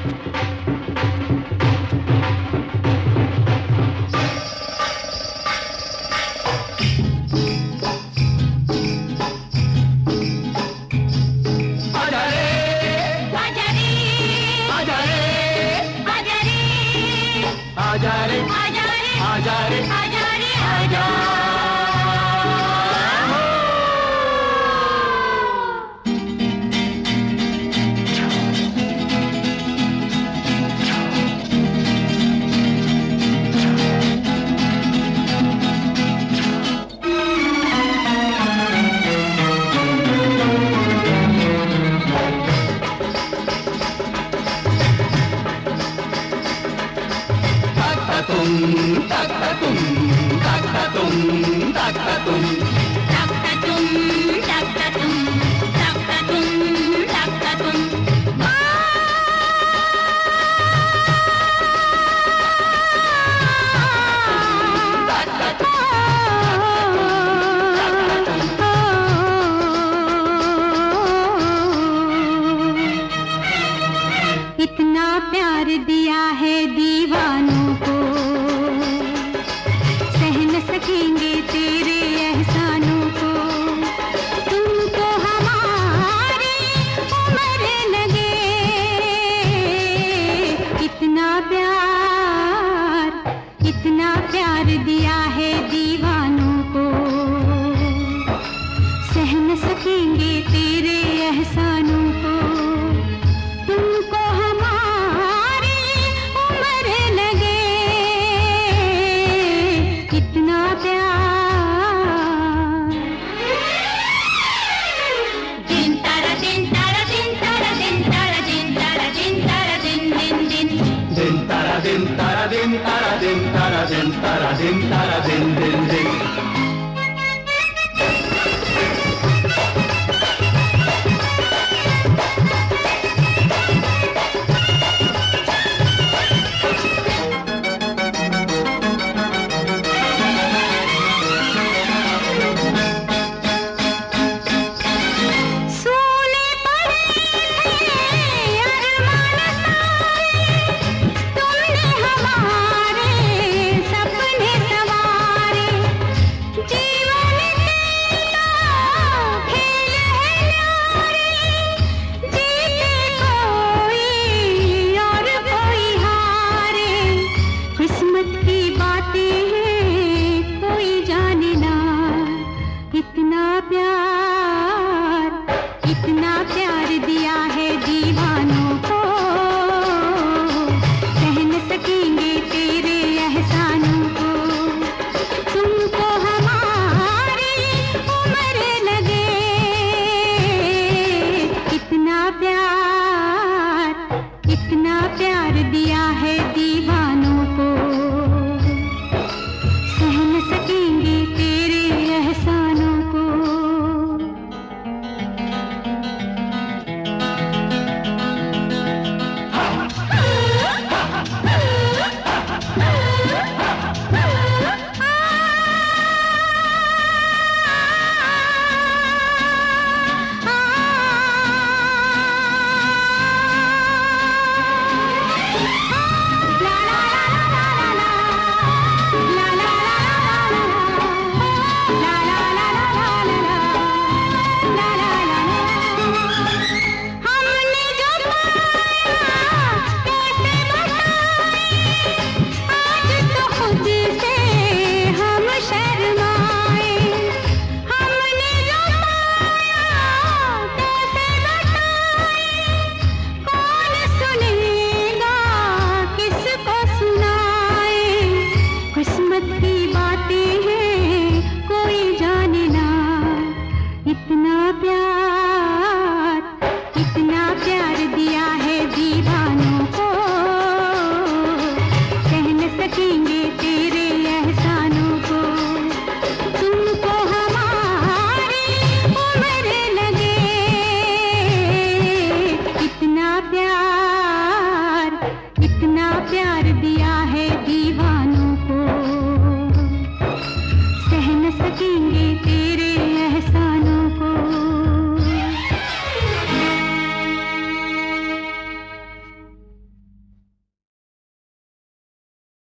आजा रे आजा रे आजा रे आजा रे आजा। Taktatum, taktatum, taktatum, taktatum, taktatum, taktatum, taktatum, taktatum. इतना प्यार दिया है दीवानों को, सह न सकेंगे तेरे एहसानों को। तुमको हमारी उम्र लगे, इतना प्यार दिया है दीवानों को, सह न सकेंगे तेरे एहसानों को। तुमको हमारी उम्र लगे, इतना प्यार। दिन तारा दिन तारा दिन तारा दिन तारा दिन तारा दिन तारा दिन दिन दिन दिन तारा दिन तारा दिन तारा दिन तारा दिन तारा दिन तारा दिन दिन